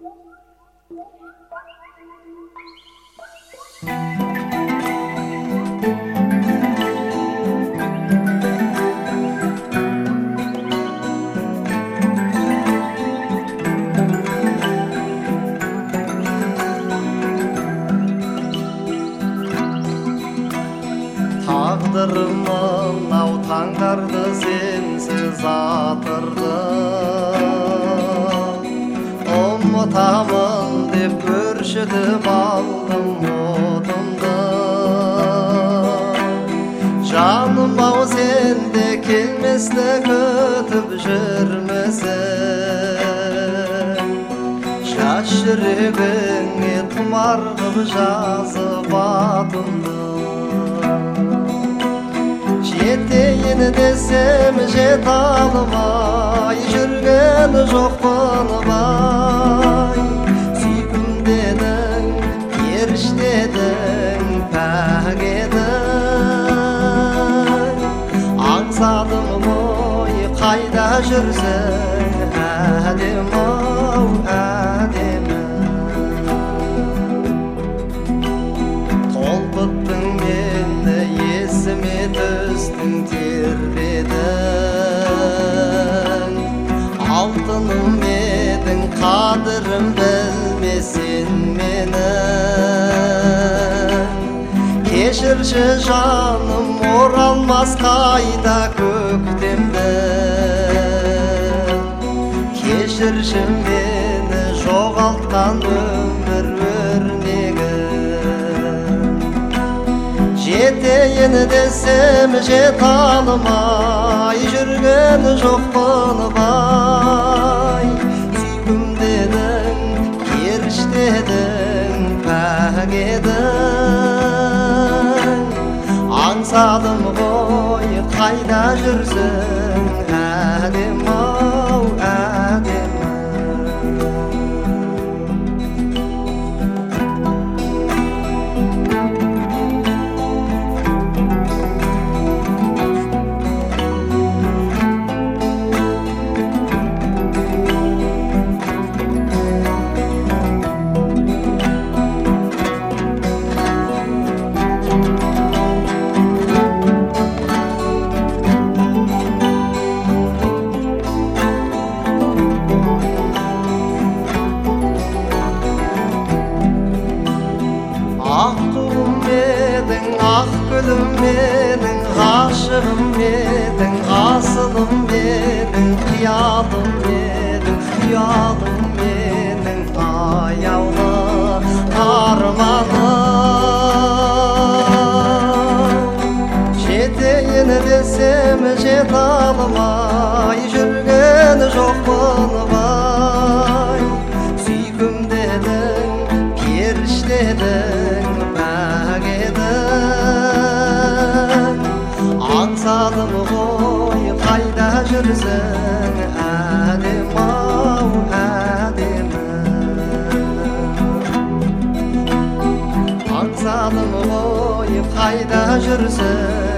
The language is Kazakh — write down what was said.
Tağdırımın av tаңдарды sensiz атырды. Ұмытамын деп өршітіп алдым отымды. Жаным ау сенде келместі күтіп жүрмесің. Жас жүрегіңе тұмар қып жазып атымды. Жетейін десем жете алмай жүрген жоқпын бай. Сүйкім дедің, періштедің, пәк едің. Аңсадым ғой қайда жүрсің, әдем-ау, әдемі. Толқыттың мені есіме түстің тербедің. Алтыным едің, қадірім білмесен менің. Кешірші жаным, оралмас қайда көктемді. Кешірші мені жоғалтқан өмір өрнегі. Жетейін десем жете алмай жүрген жоқпын бай. Сүйкім дедің, періштедің, пәк едің. Аңсадым ғой қайда жүрсің, әдем-ау, әдемі. Ақ туым едің, ақ гүлім едің, ғашығым едің, асылым едің, қиялым едің, ұялым едің, аяулы арманым. Жетейін десем жете алмай жүрген жоқпын бай. Сүйкім дедің, періштедің, пәк едің. Аңсадым ғой қайда жүрсің, әдем-ау, әдемі. Аңсадым ғой қайда жүрсің,